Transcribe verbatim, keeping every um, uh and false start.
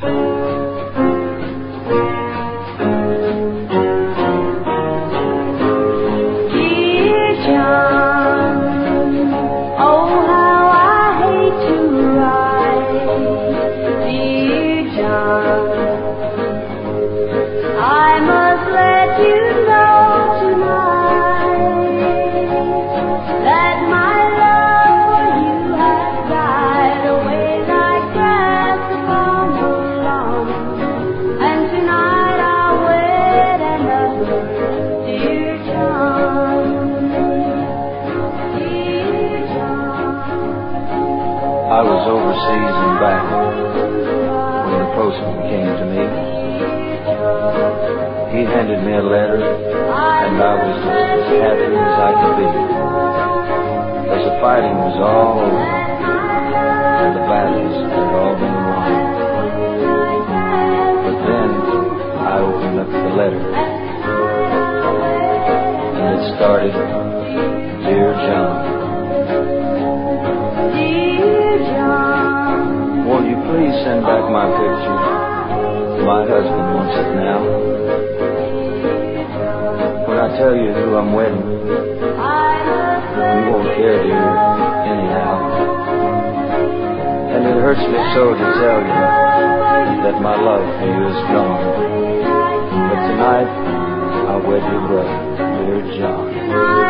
I was overseas and back when the postman came to me. He handed me a letter, and I was as happy as I could be, as the fighting was all over, and the battles had all been won. But then I opened up the letter, and it started, "Dear John, won't you please send back my picture? My husband wants it now. When I tell you who I'm wedding, you won't care, dear, anyhow. And it hurts me so to tell you that my love for you is gone. But tonight, I'll wed your brother, dear John."